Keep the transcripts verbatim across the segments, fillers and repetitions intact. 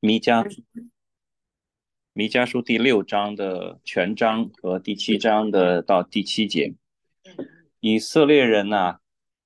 弥迦弥迦书第六章的全章和第七章的到第七节，以色列人呐、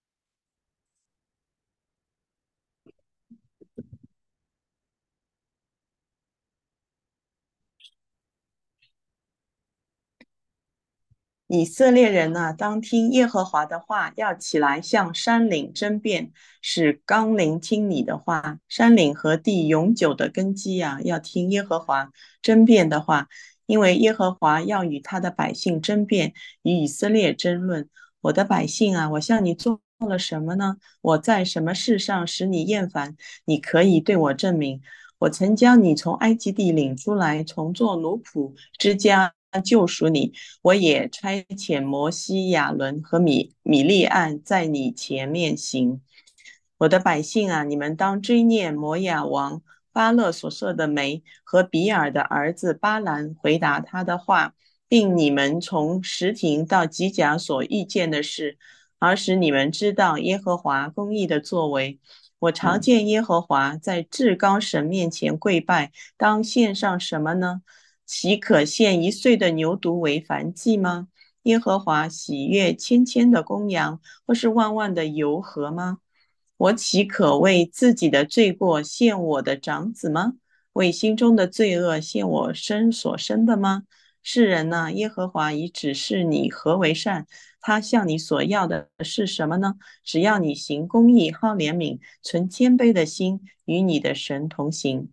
以色列人呐、当听耶和华的话，要起来向山岭争辩，使冈陵听你的话。山岭和地永久的根基啊，要听耶和华争辩的话，因为耶和华要与他的百姓争辩，与以色列争论。我的百姓啊，我向你做了什么呢？我在什么事上使你厌烦？你可以对我证明。我曾将你从埃及地领出来，从做奴仆之家救赎你。我也差遣摩西、亚伦和米米利暗在你前面行。我的百姓啊，你们当追念摩亚王巴勒所设的媒和比尔的儿子巴兰回答他的话，并你们从石亭到吉甲所遇见的事，而使你们知道耶和华公义的作为。我常见耶和华在至高神面前跪拜，当献上什么呢？岂可献一岁的牛犊为燔祭吗？耶和华喜悦千千的公羊，或是万万的油和吗？我岂可为自己的罪过献我的长子吗？为心中的罪恶献我生所生的吗？世人呐、耶和华已指示你何为善，他向你所要的是什么呢？只要你行公义、好怜悯、存谦卑的心，与你的神同行。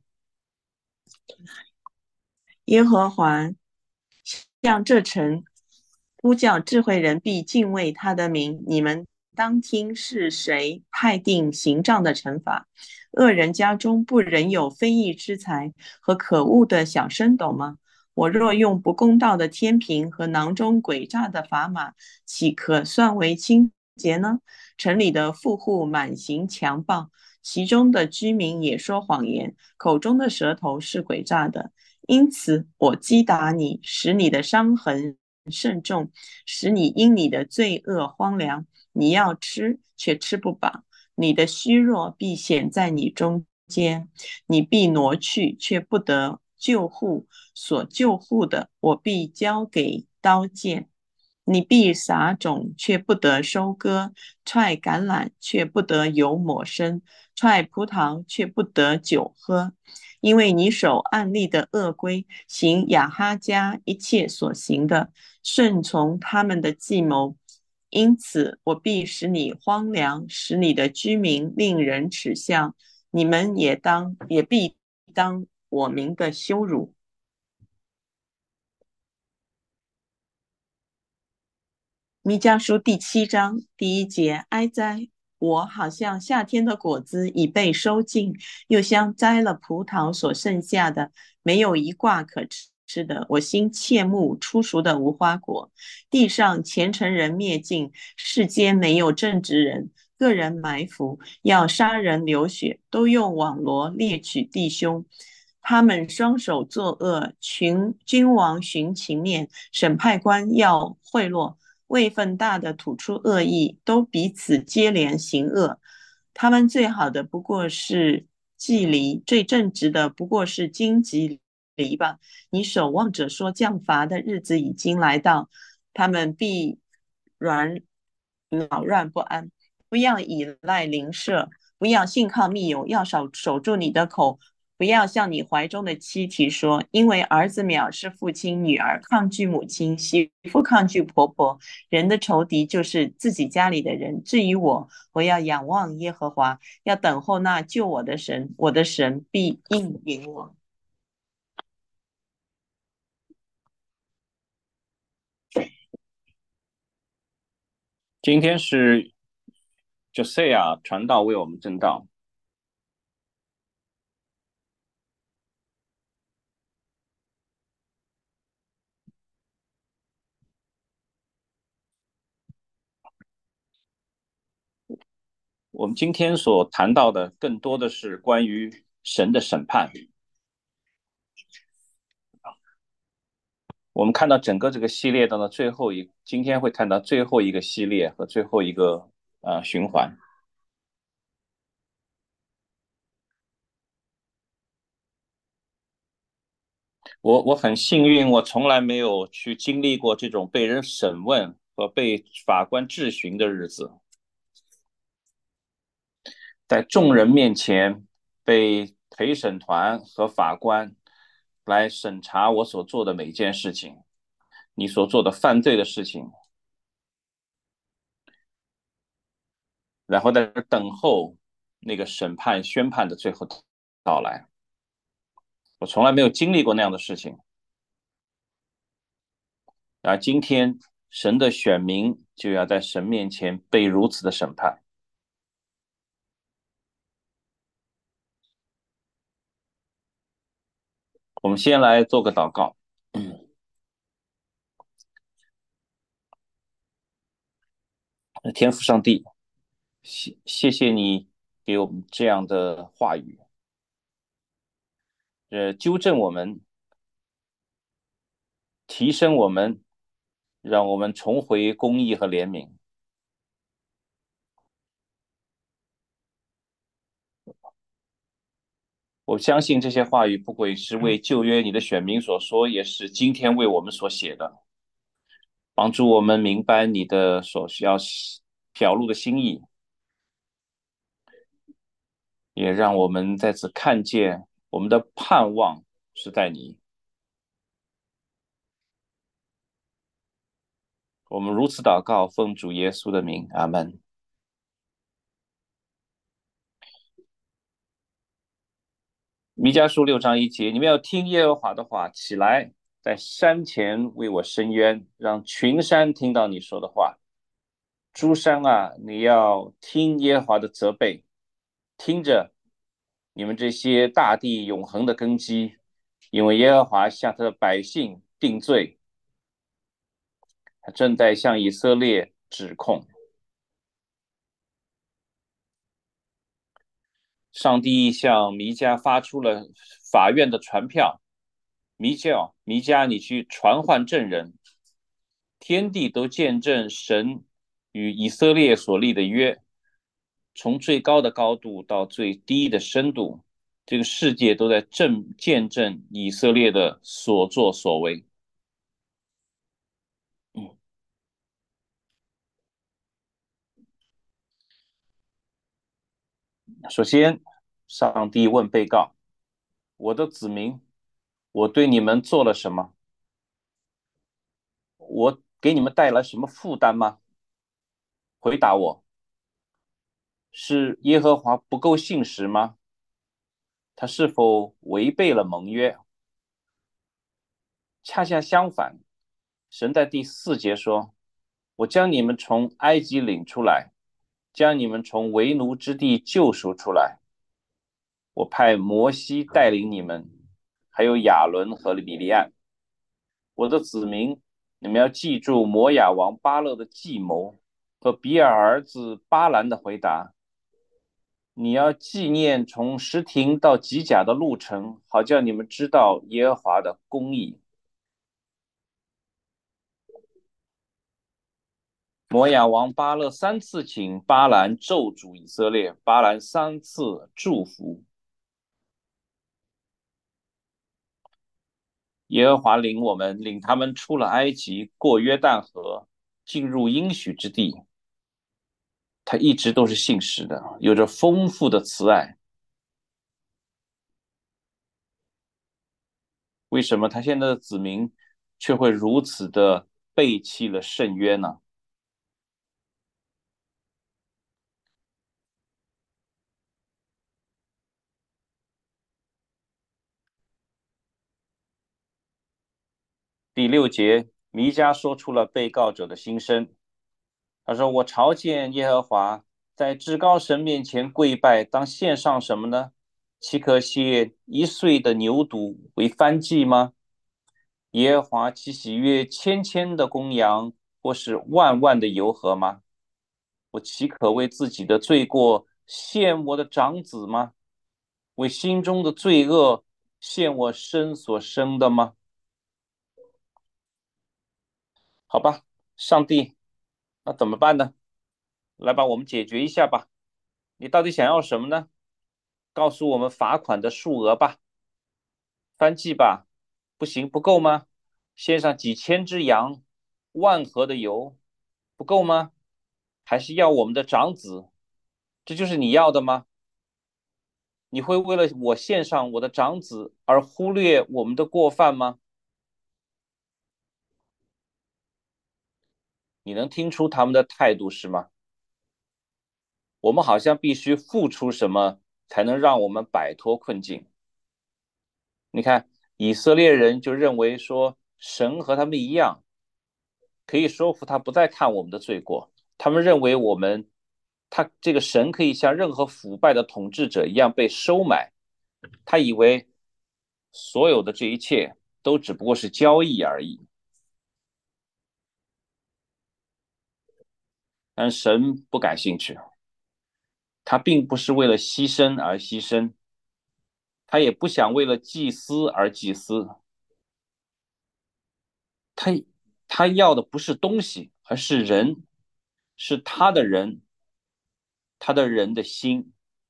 耶和华向这城呼叫智慧人，必敬畏他的名。你们当听是谁派定刑杖的惩罚？恶人家中不仍有非义之财和可恶的小升斗吗？我若用不公道的天平和囊中诡诈的砝码，岂可算为清洁呢？城里的富户满行强暴，其中的居民也说谎言，口中的舌头是诡诈的。因此，我击打你，使你的伤痕甚重，使你因你的罪恶荒凉。你要吃，却吃不饱；你的虚弱必显在你中间，你必挪去，却不得救护。所救护的，我必交给刀剑。你必撒种，却不得收割；踹橄榄，却不得油抹身；踹葡萄，却不得酒喝。因为你守暗例的恶规，行亚哈家一切所行的，顺从他们的计谋，因此我必使你荒凉，使你的居民令人耻笑，你们也当也必当我名的羞辱。弥迦书第七章第一节，哀哉！我好像夏天的果子已被收尽，又像摘了葡萄所剩下的，没有一挂可吃的。我心切慕初熟的无花果，地上虔诚人灭尽，世间没有正直人，个人埋伏，要杀人流血，都用网罗猎取弟兄。他们双手作恶，群君王寻情面，审判官要贿赂。位分大的吐出恶意，都彼此接连行恶。他们最好的不过是祭离，最正直的不过是荆棘篱笆。你守望者说降罚的日子已经来到，他们必软扰乱不安。不要依赖邻舍，不要信靠密友，要守守住你的口，不要向你怀中的妻提说，因为儿子藐视父亲，女儿抗拒母亲，媳妇抗拒婆婆。人的仇敌就是自己家里的人。至于我，我要仰望耶和华，要等候那救我的神，我的神必应允我。 今天是 Josiah 传道为我们正道。我们今天所谈到的更多的是关于神的审判。我们看到整个这个系列当中最后一，今天会看到最后一个系列和最后一个呃循环。 我我很幸运，我从来没有去经历过这种被人审问和被法官质询的日子，在众人面前被陪审团和法官来审查我所做的每一件事情，你所做的犯罪的事情，然后在等候那个审判宣判的最后到来。我从来没有经历过那样的事情，而今天神的选民就要在神面前被如此的审判。我们先来做个祷告。天父上帝，谢谢谢你给我们这样的话语，呃，纠正我们，提升我们，让我们重回公义和怜悯。我相信这些话语不过是为旧约你的选民所说，也是今天为我们所写的，帮助我们明白你的所需要表露的心意，也让我们再次看见我们的盼望是在你。我们如此祷告，奉主耶稣的名，阿门。弥迦书六章一节，你们要听耶和华的话，起来，在山前为我伸冤，让群山听到你说的话。诸山啊，你要听耶和华的责备，听着你们这些大地永恒的根基，因为耶和华向他的百姓定罪，他正在向以色列指控。上帝向弥迦发出了法院的传票，弥迦，弥迦，你去传唤证人，天地都见证神与以色列所立的约，从最高的高度到最低的深度，这个世界都在证见证以色列的所作所为。嗯，首先，上帝问被告：“我的子民，我对你们做了什么？我给你们带来什么负担吗？”回答我：是耶和华不够信实吗？他是否违背了盟约？恰恰相反，神在第四节说：“我将你们从埃及领出来，将你们从为奴之地救赎出来。我派摩西带领你们，还有亚伦和米利暗。我的子民，你们要记住摩亚王巴勒的计谋和比尔儿子巴兰的回答。你要纪念从石亭到吉甲的路程，好叫你们知道耶和华的公义。”摩亚王巴勒三次请巴兰咒诅以色列，巴兰三次祝福。耶和华领我们，领他们出了埃及，过约旦河，进入应许之地。他一直都是信实的，有着丰富的慈爱。为什么他现在的子民却会如此的背弃了圣约呢？第六节，弥迦说出了被告者的心声。他说：“我朝见耶和华，在至高神面前跪拜，当献上什么呢？岂可献一岁的牛犊为燔祭吗？耶和华岂喜悦千千的公羊，或是万万的油和吗？我岂可为自己的罪过献我的长子吗？为心中的罪恶献我生所生的吗？”好吧，上帝，那怎么办呢？来吧，我们解决一下吧。你到底想要什么呢？告诉我们罚款的数额吧，翻记吧， 不行，不够吗？献上几千只羊，万盒的油，不够吗？还是要我们的长子？这就是你要的吗？你会为了我献上我的长子而忽略我们的过犯吗？你能听出他们的态度是吗？我们好像必须付出什么才能让我们摆脱困境。你看，以色列人就认为说，神和他们一样，可以说服他不再看我们的罪过。他们认为我们，他这个神可以像任何腐败的统治者一样被收买。他以为所有的这一切都只不过是交易而已。但神不感兴趣，他并不是为了牺牲而牺牲，他也不想为了祭司而祭司，他他要的不是东西，而是人，是他的人，他的人的心。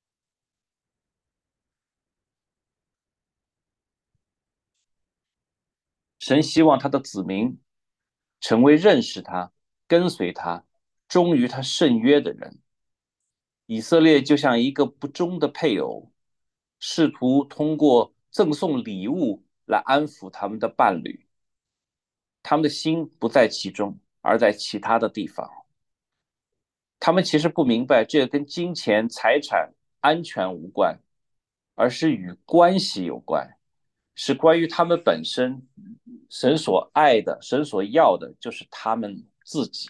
神希望他的子民成为认识他、跟随他、忠于他圣约的人。以色列就像一个不忠的配偶，试图通过赠送礼物来安抚他们的伴侣，他们的心不在其中，而在其他的地方。他们其实不明白，这跟金钱、财产、安全无关，而是与关系有关，是关于他们本身。神所爱的，神所要的，就是他们自己。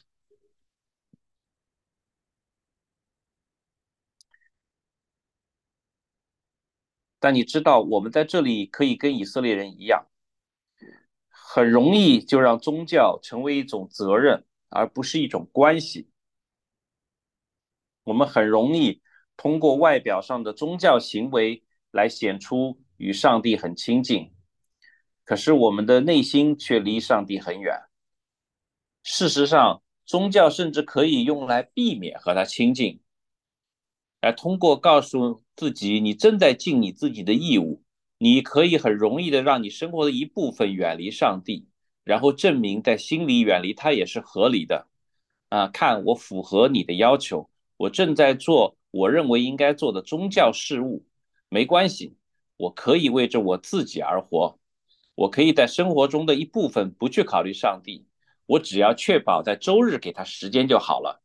但你知道，我们在这里可以跟以色列人一样，很容易就让宗教成为一种责任，而不是一种关系。我们很容易通过外表上的宗教行为来显出与上帝很亲近，可是我们的内心却离上帝很远。事实上，宗教甚至可以用来避免和他亲近，来通过告诉自己你正在尽你自己的义务，你可以很容易的让你生活的一部分远离上帝，然后证明在心里远离他也是合理的。啊，看我符合你的要求，我正在做我认为应该做的宗教事务，没关系，我可以为着我自己而活，我可以在生活中的一部分不去考虑上帝，我只要确保在周日给他时间就好了。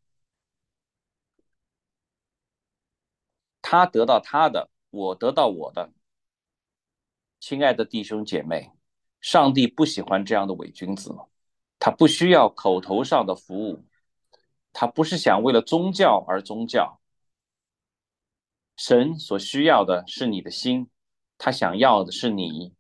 他得到他的，我得到我的。亲爱的弟兄姐妹，上帝不喜欢这样的伪君子，他不需要口头上的服务，他不是想为了宗教而宗教。神所需要的是你的心，他想要的是你。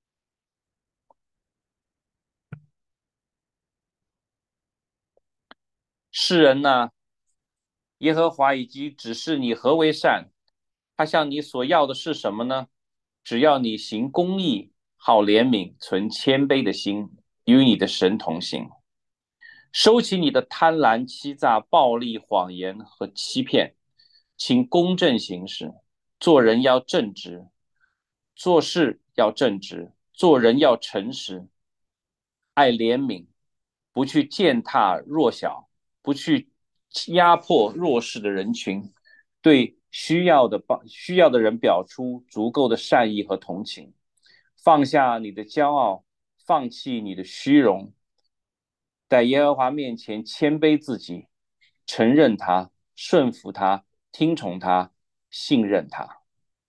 世人呢，耶和华已经指示你何为善，他向你所要的是什么呢？只要你行公义，好怜悯，存谦卑的心，与你的神同行。收起你的贪婪、欺诈、暴力、谎言和欺骗，请公正行事。做人要正直，做事要正直，做人要诚实，爱怜悯，不去践踏弱小，不去压迫弱势的人群，对需要的需要的人表出足够的善意和同情，放下你的骄傲，放弃你的虚荣，在耶和华面前谦卑自己，承认他，顺服他，听从他，信任他，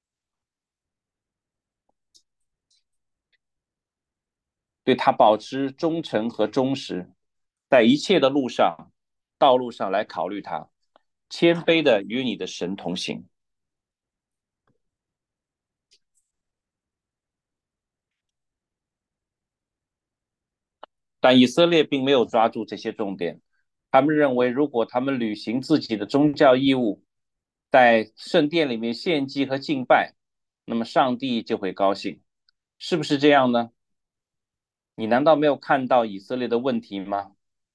对他保持忠诚和忠实，在一切的路上、道路上来考虑他，谦卑的与你的神同行。但以色列并没有抓住这些重点，他们认为，如果他们履行自己的宗教义务，在圣殿里面献祭和敬拜，那么上帝就会高兴，是不是这样呢？你难道没有看到以色列的问题吗？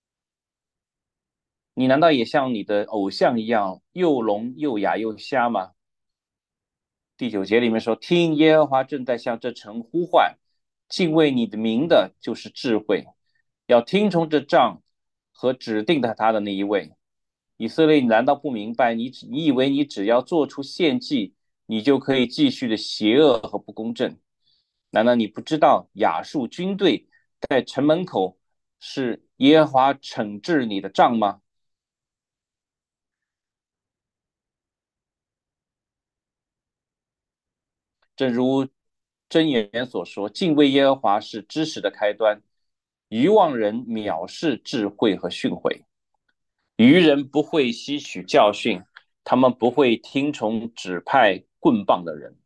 你难道也像你的偶像一样又聋又哑又瞎吗？第九节里面说：“听耶和华正在向这城呼唤， 敬畏你的名的就是智慧，要听从这杖和指定的他的那一位。以色列，你难道不明白？你你以为你只要做出献祭，你就可以继续的邪恶和不公正？难道你不知道亚述军队在城门口是耶和华惩治你的杖吗？正如箴言所说，敬畏耶和华是知识的开端，愚妄人藐视智慧和训诲。愚人不会吸取教训，他们不会听从指派棍棒的人。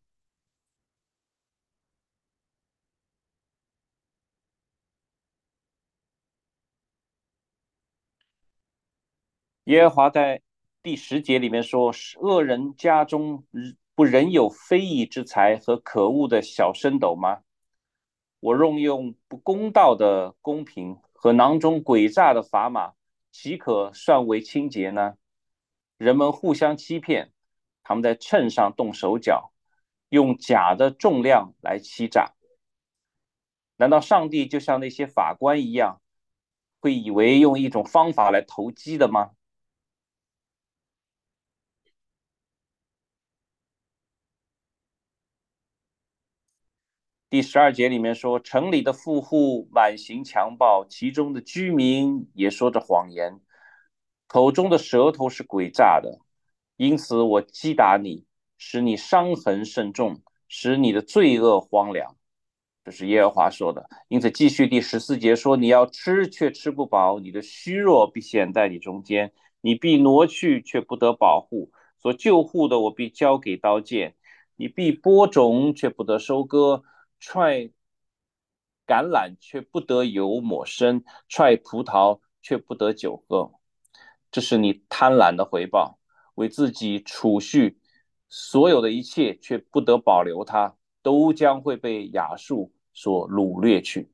耶和华在第十节里面说：恶人家中不仍有非义之财和可恶的小升斗吗？我用用不公道的公平和囊中诡诈的砝码，岂可算为清洁呢？人们互相欺骗，他们在秤上动手脚，用假的重量来欺诈。难道上帝就像那些法官一样，会以为用一种方法来投机的吗？第十二节里面说，城里的富户满行强暴，其中的居民也说着谎言，口中的舌头是诡诈的。因此我击打你，使你伤痕甚重，使你的罪恶荒凉。这是耶和华说的。因此，继续第十四节说：你要吃却吃不饱，你的虚弱必显在你中间，你必挪去却不得保护，所救护的我必交给刀剑，你必播种却不得收割，踹橄榄却不得油抹身，踹葡萄却不得酒喝。这是你贪婪的回报，为自己储蓄所有的一切，却不得保留它，都将会被亚述所掳掠去。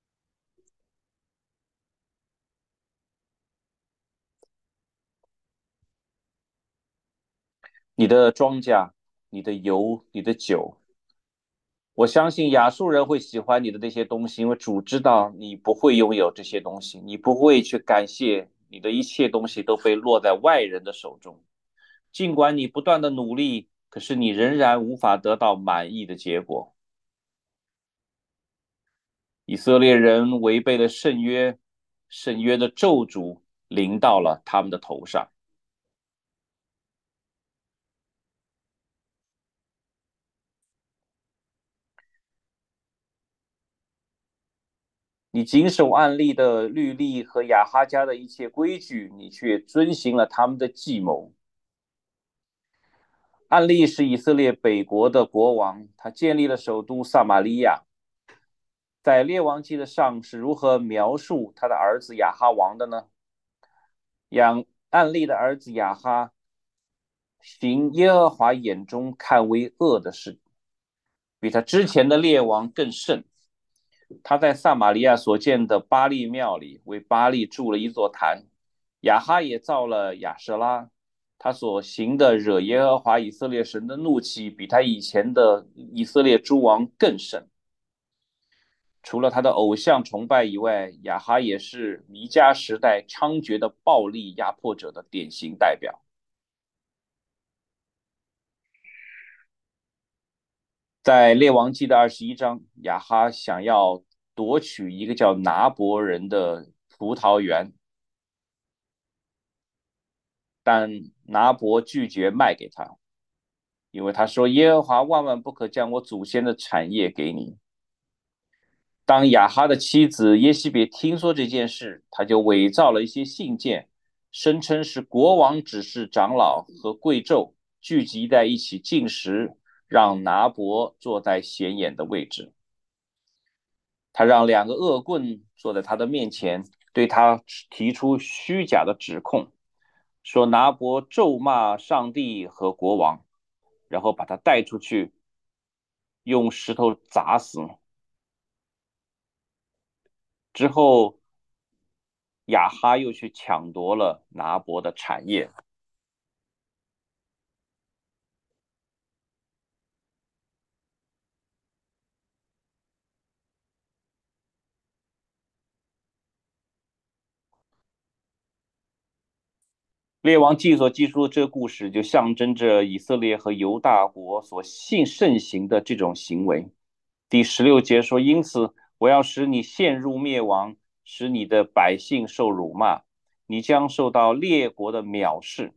你的庄稼、你的油、你的酒，我相信亚述人会喜欢你的这些东西，因为主知道你不会拥有这些东西，你不会去感谢你的一切东西都被落在外人的手中。尽管你不断的努力，可是你仍然无法得到满意的结果。以色列人违背了圣约，圣约的咒诅临到了他们的头上。你谨守暗利的律例和亚哈家的一切规矩，你却遵行了他们的计谋。暗利是以色列北国的国王，他建立了首都撒玛利亚。在列王记的上是如何描述他的儿子亚哈王的呢？养暗利的儿子亚哈行耶和华眼中看为恶的事，比他之前的列王更甚。他在撒玛利亚所建的巴利庙里为巴利筑了一座坛，亚哈也造了亚舍拉。他所行的惹耶和华以色列神的怒气，比他以前的以色列诸王更甚。除了他的偶像崇拜以外，亚哈也是弥迦时代猖獗的暴力压迫者的典型代表。在列王记的二十一章，亚哈想要夺取一个叫拿伯人的葡萄园，但拿伯拒绝卖给他，因为他说耶和华万万不可将我祖先的产业给你。当亚哈的妻子耶西别听说这件事，他就伪造了一些信件，声称是国王指示长老和贵胄聚集在一起进食，让拿伯坐在显眼的位置。他让两个恶棍坐在他的面前，对他提出虚假的指控，说拿伯咒骂上帝和国王，然后把他带出去，用石头砸死。之后，亚哈又去抢夺了拿伯的产业。 列王记所记述的这个故事，就象征着以色列和犹大国所信盛行的这种行为。第十六节说：“因此，我要使你陷入灭亡，使你的百姓受辱骂，你将受到列国的藐视。”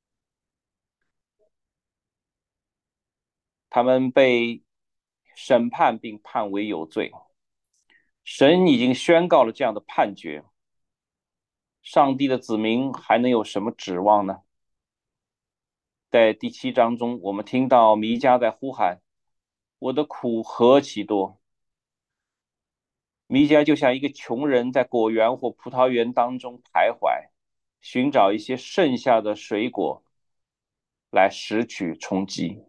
他们被审判并判为有罪。神已经宣告了这样的判决，上帝的子民还能有什么指望呢？在第七章中，我们听到弥迦在呼喊：“我的苦何其多！”弥迦就像一个穷人在果园或葡萄园当中徘徊，寻找一些剩下的水果来拾取充饥。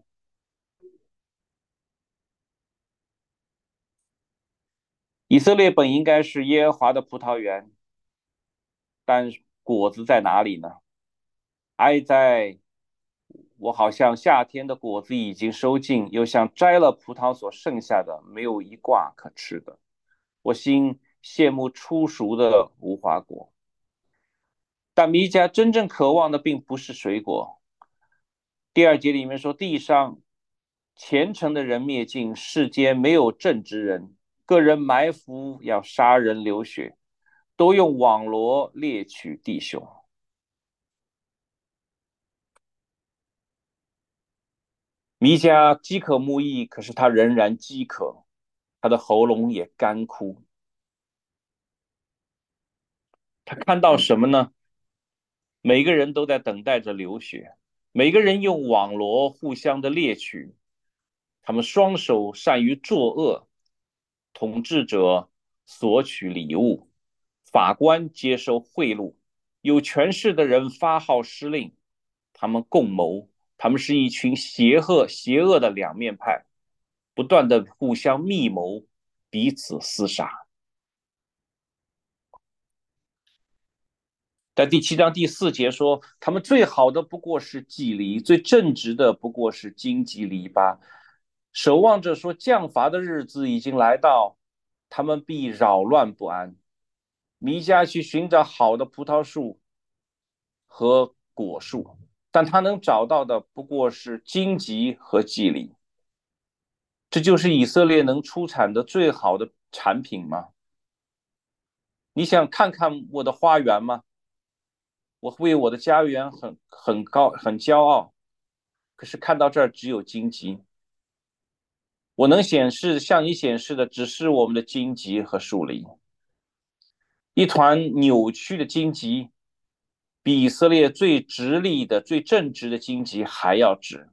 以色列本应该是耶和华的葡萄园，但果子在哪里呢？哀哉！我好像夏天的果子已经收尽，又像摘了葡萄所剩下的，没有一挂可吃的。我心羡慕初熟的无花果。但弥迦真正渴望的并不是水果。第二节里面说，地上虔诚的人灭尽，世间没有正直人，个人埋伏要杀人流血，都用网罗猎取弟兄。弥迦饥渴慕义，可是他仍然饥渴，他的喉咙也干枯。他看到什么呢？每个人都在等待着流血，每个人用网罗互相的猎取，他们双手善于作恶，统治者索取礼物，法官接受贿赂，有权势的人发号施令，他们共谋，他们是一群邪恶邪恶的两面派，不断的互相密谋，彼此厮杀。在第七章第四节说，他们最好的不过是祭藜，最正直的不过是荆棘篱笆。守望者说，降罚的日子已经来到，他们必扰乱不安。弥迦去寻找好的葡萄树和果树，但他能找到的不过是荆棘和蒺藜。这就是以色列能出产的最好的产品吗？你想看看我的花园吗？我为我的家园很很高很骄傲，可是看到这儿只有荆棘。我能显示向你显示的只是我们的荆棘和树林，一团扭曲的荆棘，比以色列最直立的、最正直的荆棘还要直。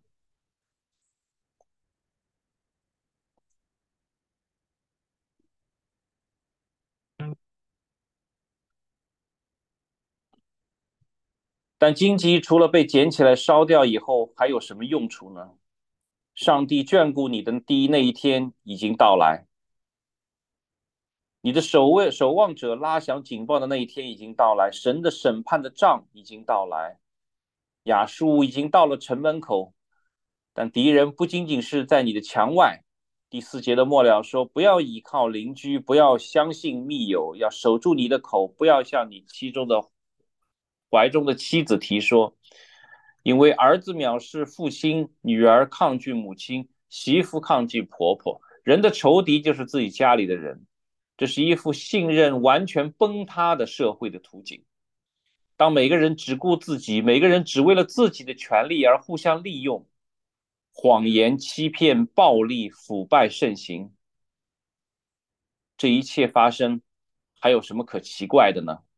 但荆棘除了被捡起来烧掉以后，还有什么用处呢？上帝眷顾你的第一那一天已经到来，你的守卫守望者拉响警报的那一天已经到来，神的审判的杖已经到来，亚述已经到了城门口，但敌人不仅仅是在你的墙外。第四节的末了说：不要倚靠邻居，不要相信密友，要守住你的口，不要向你妻中的怀中的妻子提说，因为儿子藐视父亲，女儿抗拒母亲，媳妇抗拒婆婆。人的仇敌就是自己家里的人，这是一副信任完全崩塌的社会的图景。当每个人只顾自己，每个人只为了自己的权利而互相利用，谎言、欺骗、暴力、腐败盛行，这一切发生，还有什么可奇怪的呢？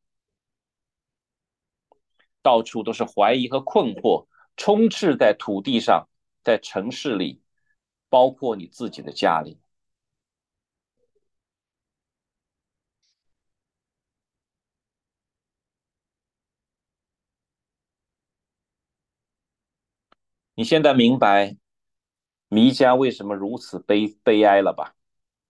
到处都是怀疑和困惑，充斥在土地上，在城市里，包括你自己的家里。你现在明白弥迦为什么如此悲悲哀了吧？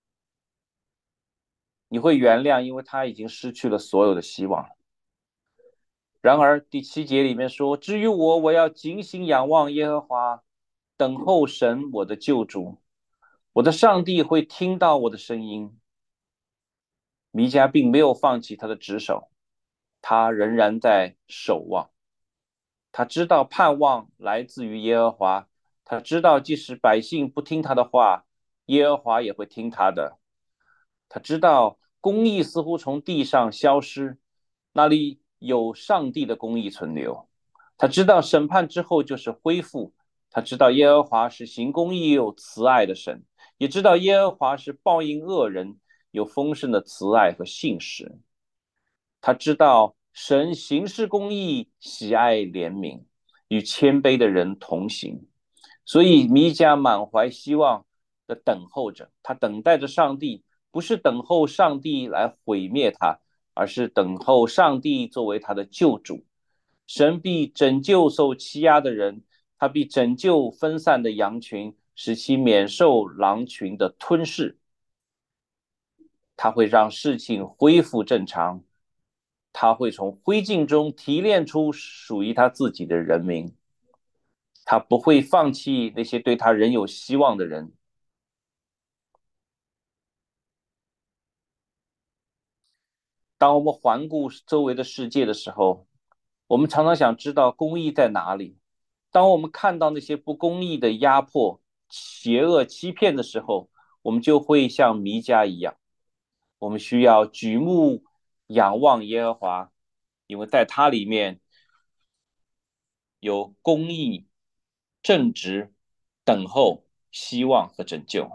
你会原谅，因为他已经失去了所有的希望。然而第七节里面说：至于我，我要警醒仰望耶和华，等候神我的救主，我的上帝会听到我的声音。弥迦并没有放弃他的职守，他仍然在守望。 他知道盼望来自于耶和华，他知道即使百姓不听他的话，耶和华也会听他的。他知道公义似乎从地上消失，那里有上帝的公义存留。他知道审判之后就是恢复，他知道耶和华是行公义又慈爱的神，也知道耶和华是报应恶人有丰盛的慈爱和信实。他知道神行事公义，喜爱怜悯，与谦卑的人同行。所以弥迦满怀希望的等候着，他等待着上帝，不是等候上帝来毁灭他，而是等候上帝作为他的救主。神必拯救受欺压的人，他必拯救分散的羊群，使其免受狼群的吞噬。他会让事情恢复正常，他会从灰烬中提炼出属于他自己的人民，他不会放弃那些对他仍有希望的人。当我们环顾周围的世界的时候，我们常常想知道公义在哪里。当我们看到那些不公义的压迫、邪恶、欺骗的时候，我们就会像弥迦一样，我们需要举目仰望耶和华，因为在他里面有公义、正直、等候、希望和拯救。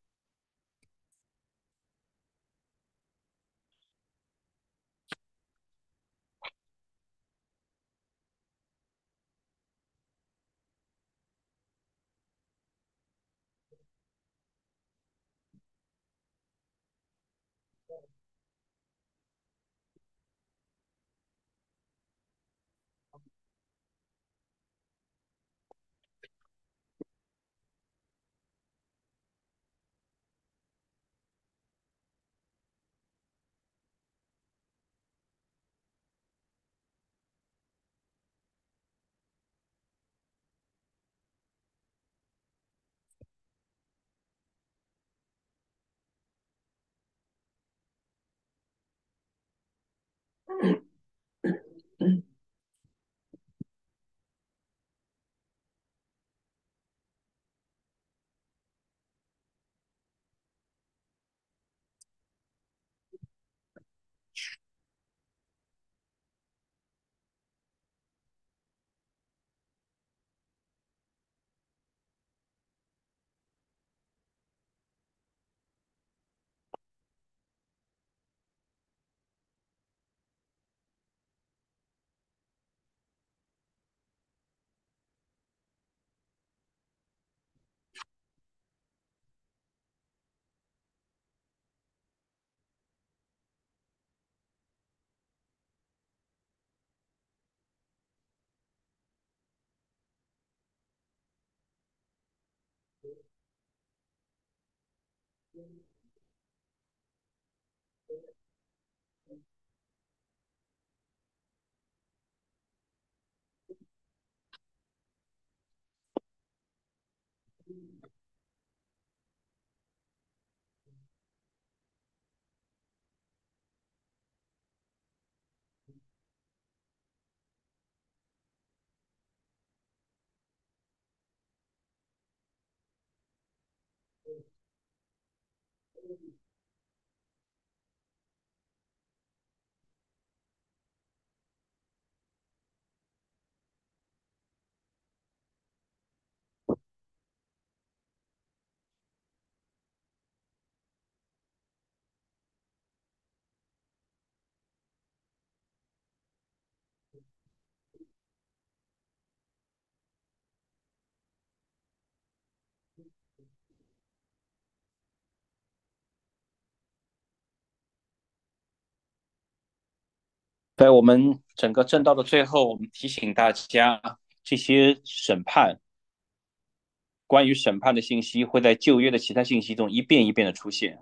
在我们整个正道的最后，我们提醒大家，这些审判，关于审判的信息会在旧约的其他信息中一遍一遍的出现，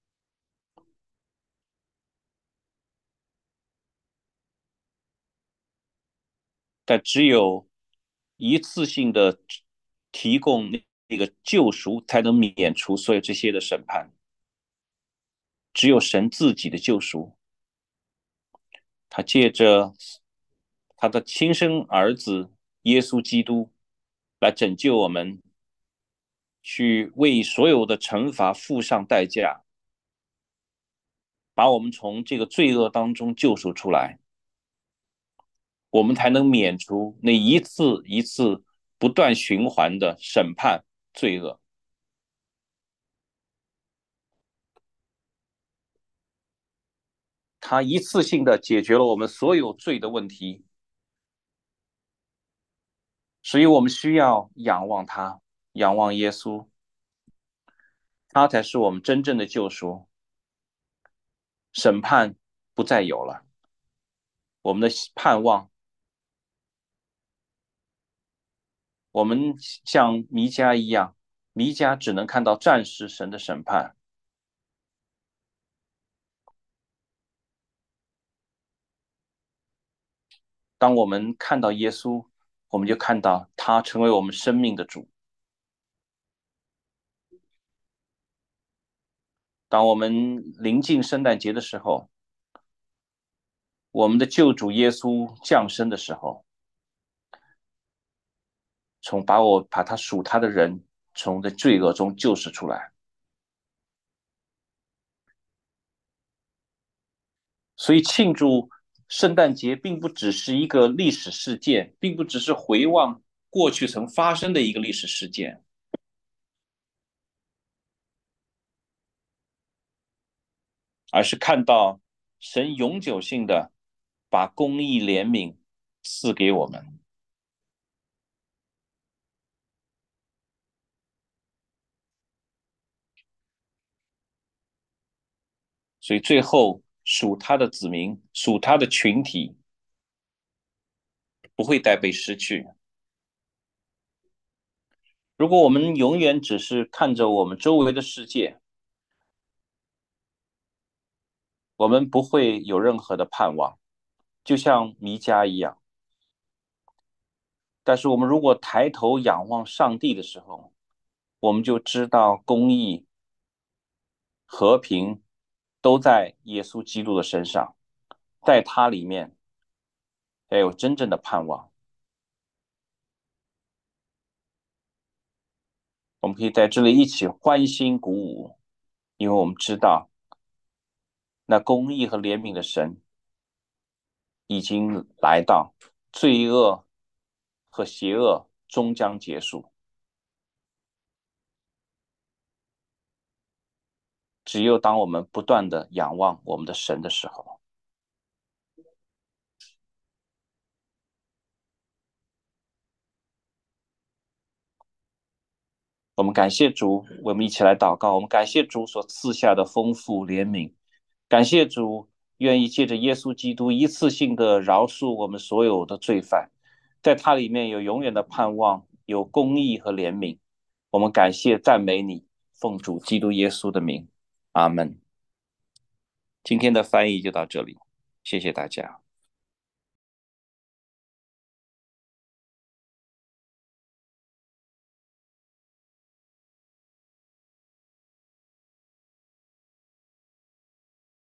但只有一次性的提供那个救赎，才能免除所有这些的审判。只有神自己的救赎，他借着他的亲生儿子耶稣基督来拯救我们，去为所有的惩罚付上代价，把我们从这个罪恶当中救赎出来，我们才能免除那一次一次不断循环的审判罪恶。他一次性的解决了我们所有罪的问题，所以我们需要仰望他，仰望耶稣，他才是我们真正的救赎。审判不再有了，我们的盼望，我们像弥迦一样，弥迦只能看到暂时神的审判。当我们看到耶稣，我们就看到他成为我们生命的主。当我们临近圣诞节的时候，我们的救主耶稣降生的时候，从把我把他属他的人从这罪恶中救赎出来。所以庆祝圣诞节并不只是一个历史事件，并不只是回望过去曾发生的一个历史事件，而是看到神永久性的把公义怜悯赐给我们。所以最后属他的子民，属他的群体不会再被失去。如果我们永远只是看着我们周围的世界，我们不会有任何的盼望，就像弥迦一样。但是我们如果抬头仰望上帝的时候，我们就知道公义、和平都在耶稣基督的身上，在他里面才有真正的盼望。我们可以在这里一起欢欣鼓舞，因为我们知道那公义和怜悯的神已经来到，罪恶和邪恶终将结束。只有当我们不断的仰望我们的神的时候，我们感谢主，我们一起来祷告。我们感谢主所赐下的丰富怜悯，感谢主愿意借着耶稣基督一次性的饶恕我们所有的罪犯，在他里面有永远的盼望，有公义和怜悯。我们感谢赞美你，奉主基督耶稣的名，阿门。今天的翻译就到这里，谢谢大家。